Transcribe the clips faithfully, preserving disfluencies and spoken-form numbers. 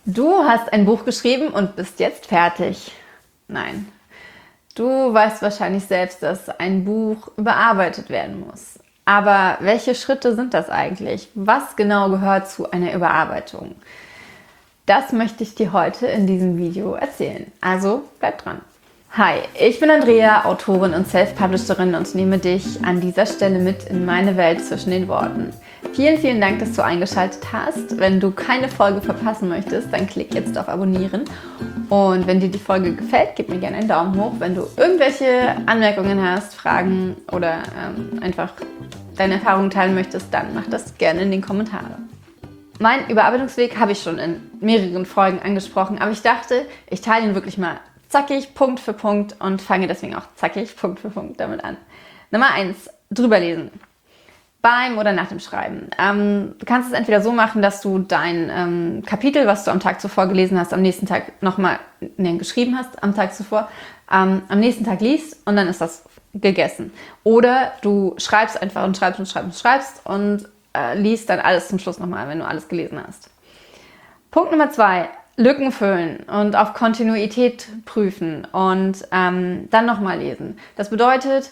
Du hast ein Buch geschrieben und bist jetzt fertig. Nein. Du weißt wahrscheinlich selbst, dass ein Buch überarbeitet werden muss. Aber welche Schritte sind das eigentlich? Was genau gehört zu einer Überarbeitung? Das möchte ich dir heute in diesem Video erzählen. Also bleib dran. Hi, ich bin Andrea, Autorin und Self-Publisherin und nehme dich an dieser Stelle mit in meine Welt zwischen den Worten. Vielen, vielen Dank, dass du eingeschaltet hast. Wenn du keine Folge verpassen möchtest, dann klick jetzt auf Abonnieren. Und wenn dir die Folge gefällt, gib mir gerne einen Daumen hoch. Wenn du irgendwelche Anmerkungen hast, Fragen oder ähm, einfach deine Erfahrungen teilen möchtest, dann mach das gerne in den Kommentaren. Meinen Überarbeitungsweg habe ich schon in mehreren Folgen angesprochen, aber ich dachte, ich teile ihn wirklich mal zackig, Punkt für Punkt und fange deswegen auch zackig, Punkt für Punkt damit an. Nummer eins, drüber lesen. Beim oder nach dem Schreiben. Ähm, du kannst es entweder so machen, dass du dein ähm, Kapitel, was du am Tag zuvor gelesen hast, am nächsten Tag nochmal ne, geschrieben hast, am Tag zuvor, ähm, am nächsten Tag liest und dann ist das gegessen. Oder du schreibst einfach und schreibst und schreibst und schreibst und äh, liest dann alles zum Schluss nochmal, wenn du alles gelesen hast. Punkt Nummer zwei. Lücken füllen und auf Kontinuität prüfen und ähm, dann nochmal lesen. Das bedeutet,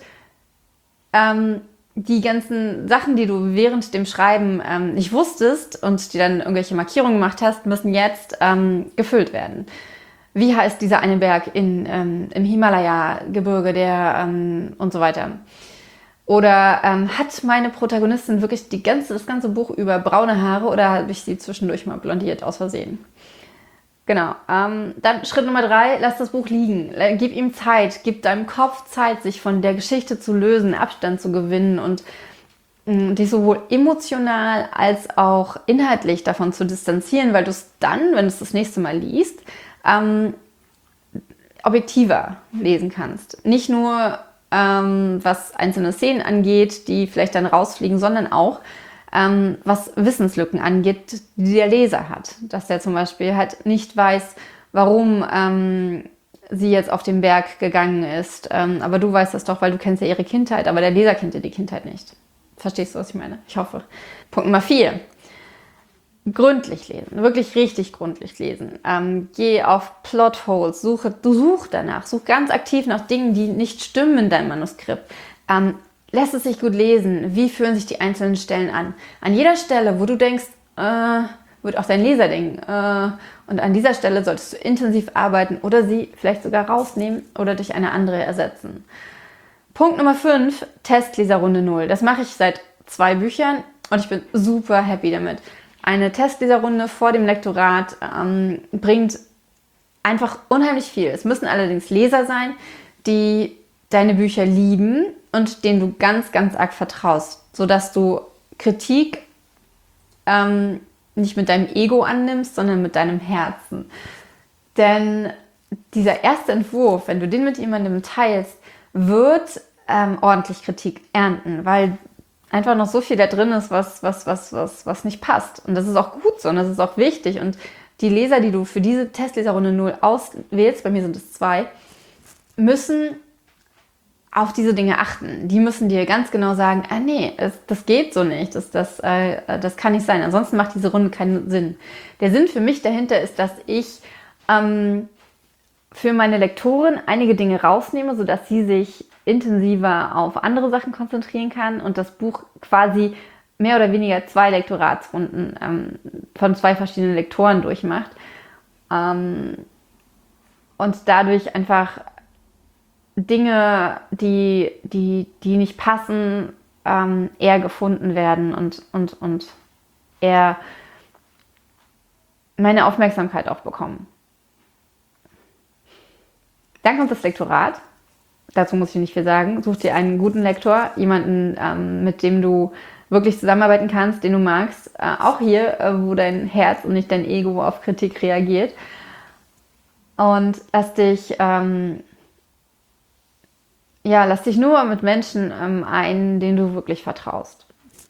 ähm, die ganzen Sachen, die du während dem Schreiben ähm, nicht wusstest und die dann irgendwelche Markierungen gemacht hast, müssen jetzt ähm, gefüllt werden. Wie heißt dieser eine Berg in, ähm, im Himalaya-Gebirge der ähm, und so weiter? Oder ähm, hat meine Protagonistin wirklich die ganze, das ganze Buch über braune Haare oder habe ich sie zwischendurch mal blondiert aus Versehen? Genau. Ähm, dann Schritt Nummer drei, lass das Buch liegen. Gib ihm Zeit, gib deinem Kopf Zeit, sich von der Geschichte zu lösen, Abstand zu gewinnen und mh, dich sowohl emotional als auch inhaltlich davon zu distanzieren, weil du es dann, wenn du es das nächste Mal liest, ähm, objektiver lesen kannst. Nicht nur, ähm, was einzelne Szenen angeht, die vielleicht dann rausfliegen, sondern auch, Ähm, was Wissenslücken angeht, die der Leser hat. Dass der zum Beispiel halt nicht weiß, warum ähm, sie jetzt auf den Berg gegangen ist. Ähm, aber du weißt das doch, weil du kennst ja ihre Kindheit, aber der Leser kennt ja die Kindheit nicht. Verstehst du, was ich meine? Ich hoffe. Punkt Nummer vier. Gründlich lesen, wirklich richtig gründlich lesen. Ähm, geh auf Plotholes, suche, du such danach, such ganz aktiv nach Dingen, die nicht stimmen in deinem Manuskript. Ähm, Lässt es sich gut lesen? Wie fühlen sich die einzelnen Stellen an? An jeder Stelle, wo du denkst, äh, wird auch dein Leser denken, äh, und an dieser Stelle solltest du intensiv arbeiten oder sie vielleicht sogar rausnehmen oder durch eine andere ersetzen. Punkt Nummer fünf, Testleserrunde null. Das mache ich seit zwei Büchern und ich bin super happy damit. Eine Testleserrunde vor dem Lektorat ähm, bringt einfach unheimlich viel. Es müssen allerdings Leser sein, die deine Bücher lieben und denen du ganz, ganz arg vertraust, sodass du Kritik ähm, nicht mit deinem Ego annimmst, sondern mit deinem Herzen. Denn dieser erste Entwurf, wenn du den mit jemandem teilst, wird ähm, ordentlich Kritik ernten, weil einfach noch so viel da drin ist, was, was, was, was, was nicht passt. Und das ist auch gut so und das ist auch wichtig. Und die Leser, die du für diese Testleserrunde null auswählst, bei mir sind es zwei, müssen auf diese Dinge achten. Die müssen dir ganz genau sagen, ah nee, es, das geht so nicht, das, das, äh, das kann nicht sein. Ansonsten macht diese Runde keinen Sinn. Der Sinn für mich dahinter ist, dass ich ähm, für meine Lektorin einige Dinge rausnehme, sodass sie sich intensiver auf andere Sachen konzentrieren kann und das Buch quasi mehr oder weniger zwei Lektoratsrunden ähm, von zwei verschiedenen Lektoren durchmacht. Ähm, und dadurch einfach Dinge, die, die, die nicht passen, ähm, eher gefunden werden und, und, und eher meine Aufmerksamkeit auch bekommen. Dann kommt das Lektorat. Dazu muss ich nicht viel sagen. Such dir einen guten Lektor, jemanden, ähm, mit dem du wirklich zusammenarbeiten kannst, den du magst. Äh, auch hier, äh, wo dein Herz und nicht dein Ego auf Kritik reagiert. Und lass dich... Ähm, Ja, lass dich nur mit Menschen ähm, ein, denen du wirklich vertraust.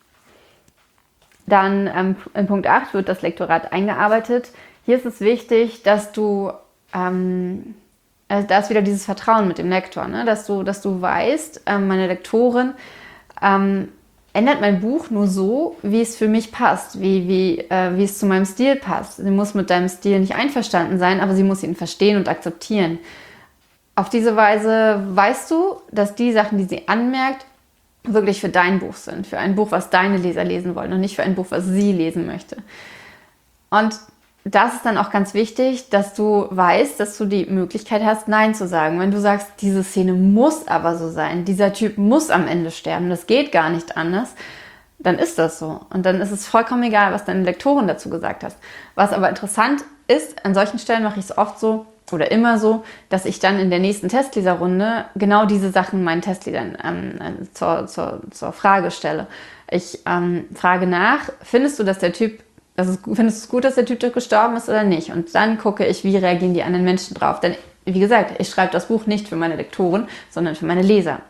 Dann ähm, in Punkt acht wird das Lektorat eingearbeitet. Hier ist es wichtig, dass du, ähm, also da ist wieder dieses Vertrauen mit dem Lektor, ne? dass du, dass du weißt, ähm, meine Lektorin ähm, ändert mein Buch nur so, wie es für mich passt, wie, wie, äh, wie es zu meinem Stil passt. Sie muss mit deinem Stil nicht einverstanden sein, aber sie muss ihn verstehen und akzeptieren. Auf diese Weise weißt du, dass die Sachen, die sie anmerkt, wirklich für dein Buch sind, für ein Buch, was deine Leser lesen wollen und nicht für ein Buch, was sie lesen möchte. Und das ist dann auch ganz wichtig, dass du weißt, dass du die Möglichkeit hast, Nein zu sagen. Wenn du sagst, diese Szene muss aber so sein, dieser Typ muss am Ende sterben, das geht gar nicht anders, dann ist das so. Und dann ist es vollkommen egal, was deine Lektorin dazu gesagt hat. Was aber interessant ist, an solchen Stellen mache ich es oft so oder immer so, dass ich dann in der nächsten Testleserrunde genau diese Sachen meinen Testlesern ähm, zur, zur, zur Frage stelle. Ich ähm, frage nach, findest du, dass der Typ Das ist, findest du es gut, dass der Typ gestorben ist oder nicht? Und dann gucke ich, wie reagieren die anderen Menschen drauf. Denn, wie gesagt, ich schreibe das Buch nicht für meine Lektoren, sondern für meine Leser.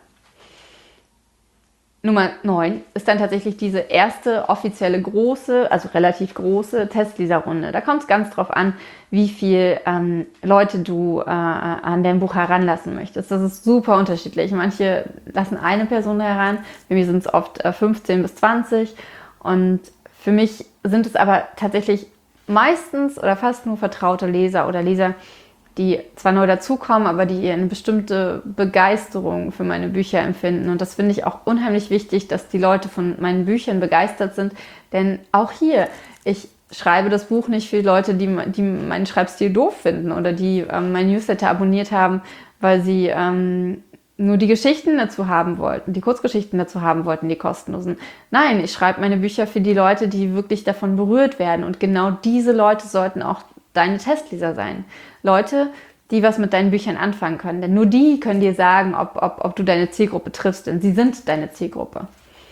Nummer neun ist dann tatsächlich diese erste offizielle große, also relativ große Testleserrunde. Da kommt es ganz drauf an, wie viele ähm, Leute du äh, an dein Buch heranlassen möchtest. Das ist super unterschiedlich. Manche lassen eine Person heran, bei mir sind es oft äh, fünfzehn bis zwanzig. Und für mich sind es aber tatsächlich meistens oder fast nur vertraute Leser oder Leser, die zwar neu dazukommen, aber die eine bestimmte Begeisterung für meine Bücher empfinden. Und das finde ich auch unheimlich wichtig, dass die Leute von meinen Büchern begeistert sind. Denn auch hier, ich schreibe das Buch nicht für Leute, die, die meinen Schreibstil doof finden oder die ähm, mein Newsletter abonniert haben, weil sie ähm, nur die Geschichten dazu haben wollten, die Kurzgeschichten dazu haben wollten, die kostenlosen. Nein, ich schreibe meine Bücher für die Leute, die wirklich davon berührt werden. Und genau diese Leute sollten auch deine Testleser sein. Leute, die was mit deinen Büchern anfangen können. Denn nur die können dir sagen, ob, ob, ob du deine Zielgruppe triffst. Denn sie sind deine Zielgruppe.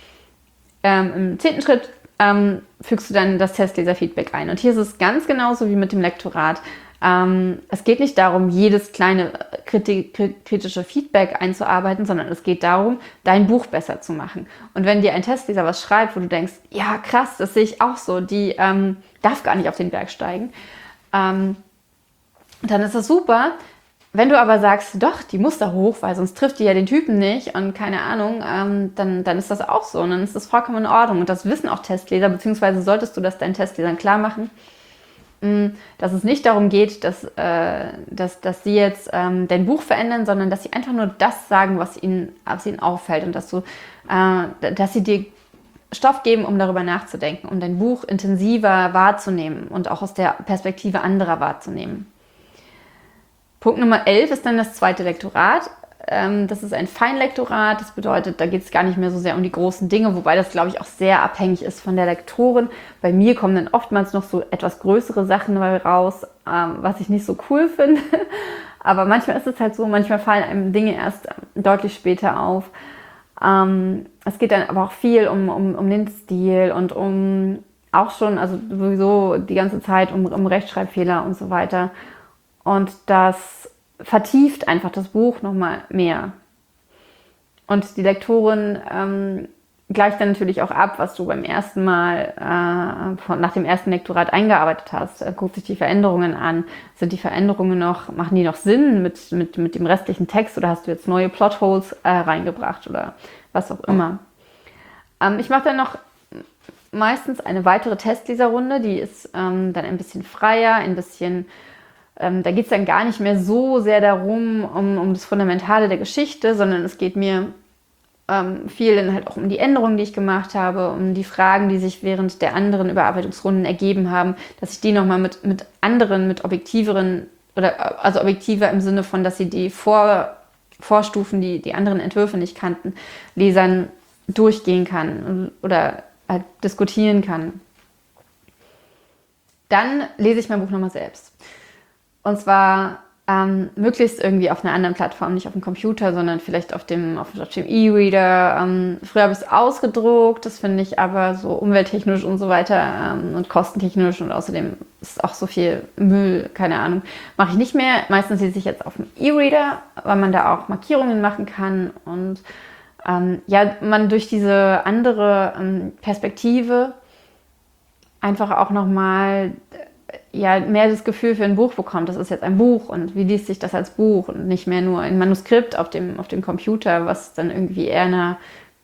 Ähm, Im zehnten Schritt ähm, fügst du dann das Testleser-Feedback ein. Und hier ist es ganz genauso wie mit dem Lektorat. Ähm, es geht nicht darum, jedes kleine kriti- kritische Feedback einzuarbeiten, sondern es geht darum, dein Buch besser zu machen. Und wenn dir ein Testleser was schreibt, wo du denkst, ja krass, das sehe ich auch so, die ähm, darf gar nicht auf den Berg steigen, ähm, dann ist das super. Wenn du aber sagst, doch, die muss da hoch, weil sonst trifft die ja den Typen nicht und keine Ahnung, ähm, dann, dann ist das auch so und dann ist das vollkommen in Ordnung. Und das wissen auch Testleser, beziehungsweise solltest du das deinen Testlesern klar machen, dass es nicht darum geht, dass, äh, dass, dass sie jetzt ähm, dein Buch verändern, sondern dass sie einfach nur das sagen, was ihnen, was ihnen auffällt und dass, du, äh, dass sie dir Stoff geben, um darüber nachzudenken, um dein Buch intensiver wahrzunehmen und auch aus der Perspektive anderer wahrzunehmen. Punkt Nummer elf ist dann das zweite Lektorat. Ähm, das ist ein Feinlektorat, das bedeutet, da geht es gar nicht mehr so sehr um die großen Dinge, wobei das, glaube ich, auch sehr abhängig ist von der Lektorin. Bei mir kommen dann oftmals noch so etwas größere Sachen raus, ähm, was ich nicht so cool finde. Aber manchmal ist es halt so, manchmal fallen einem Dinge erst deutlich später auf. Ähm, es geht dann aber auch viel um, um, um den Stil und um auch schon, also sowieso die ganze Zeit um, um Rechtschreibfehler und so weiter. Und das vertieft einfach das Buch nochmal mehr. Und die Lektorin ähm, gleicht dann natürlich auch ab, was du beim ersten Mal, äh, von, nach dem ersten Lektorat eingearbeitet hast. Er guckt sich die Veränderungen an. Sind die Veränderungen noch, machen die noch Sinn mit, mit, mit dem restlichen Text oder hast du jetzt neue Plotholes äh, reingebracht oder was auch immer. Ähm, ich mache dann noch meistens eine weitere Testleserrunde, die ist ähm, dann ein bisschen freier, ein bisschen Ähm, da geht es dann gar nicht mehr so sehr darum, um, um das Fundamentale der Geschichte, sondern es geht mir ähm, viel dann halt auch um die Änderungen, die ich gemacht habe, um die Fragen, die sich während der anderen Überarbeitungsrunden ergeben haben, dass ich die nochmal mit, mit anderen, mit objektiveren, oder also objektiver im Sinne von, dass sie die Vor, Vorstufen, die die anderen Entwürfe nicht kannten, Lesern durchgehen kann oder halt diskutieren kann. Dann lese ich mein Buch nochmal selbst. Und zwar ähm, möglichst irgendwie auf einer anderen Plattform, nicht auf dem Computer, sondern vielleicht auf dem, auf, auf dem E-Reader. Ähm, früher habe ich es ausgedruckt, das finde ich aber so umwelttechnisch und so weiter ähm, und kostentechnisch und außerdem ist auch so viel Müll, keine Ahnung, mache ich nicht mehr. Meistens lese ich jetzt auf dem E-Reader, weil man da auch Markierungen machen kann und ähm, ja, man durch diese andere ähm, Perspektive einfach auch nochmal ja, mehr das Gefühl für ein Buch bekommt, das ist jetzt ein Buch und wie liest sich das als Buch und nicht mehr nur ein Manuskript auf dem, auf dem Computer, was dann irgendwie eher einer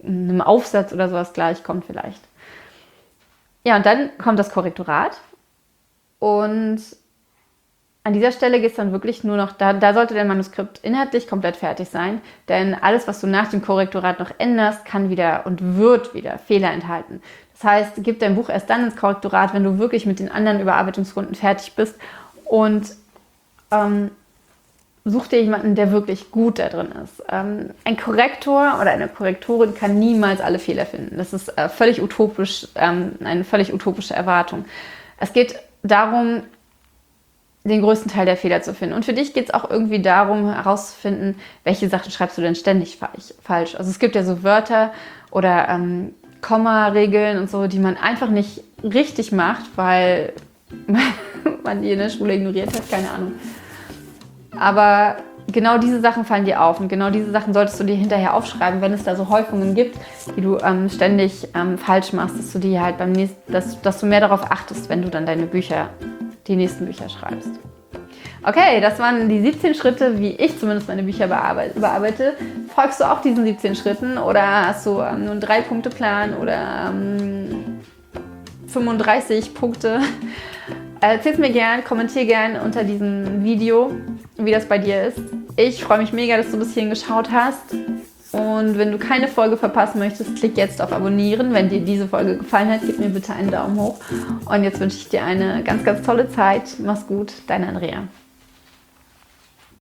einem Aufsatz oder sowas gleichkommt vielleicht. Ja, und dann kommt das Korrektorat und an dieser Stelle geht es dann wirklich nur noch, da, da sollte dein Manuskript inhaltlich komplett fertig sein, denn alles, was du nach dem Korrektorat noch änderst, kann wieder und wird wieder Fehler enthalten. Das heißt, gib dein Buch erst dann ins Korrektorat, wenn du wirklich mit den anderen Überarbeitungsrunden fertig bist und ähm, such dir jemanden, der wirklich gut da drin ist. Ähm, ein Korrektor oder eine Korrektorin kann niemals alle Fehler finden. Das ist äh, völlig utopisch, ähm, eine völlig utopische Erwartung. Es geht darum, den größten Teil der Fehler zu finden. Und für dich geht es auch irgendwie darum, herauszufinden, welche Sachen schreibst du denn ständig falsch. Also es gibt ja so Wörter oder ähm, Komma-Regeln und so, die man einfach nicht richtig macht, weil man die in der Schule ignoriert hat, keine Ahnung. Aber genau diese Sachen fallen dir auf und genau diese Sachen solltest du dir hinterher aufschreiben, wenn es da so Häufungen gibt, die du ähm, ständig ähm, falsch machst, dass du die halt beim nächsten, dass, dass du mehr darauf achtest, wenn du dann deine Bücher die nächsten Bücher schreibst. Okay, das waren die siebzehn Schritte, wie ich zumindest meine Bücher bearbeite. überarbeite. Folgst du auch diesen siebzehn Schritten oder hast du ähm, nur einen drei-Punkte-Plan oder ähm, fünfunddreißig Punkte? Erzähl es mir gern, kommentier gern unter diesem Video, wie das bei dir ist. Ich freue mich mega, dass du bis hierhin geschaut hast. Und wenn du keine Folge verpassen möchtest, klick jetzt auf Abonnieren. Wenn dir diese Folge gefallen hat, gib mir bitte einen Daumen hoch. Und jetzt wünsche ich dir eine ganz, ganz tolle Zeit. Mach's gut, deine Andrea.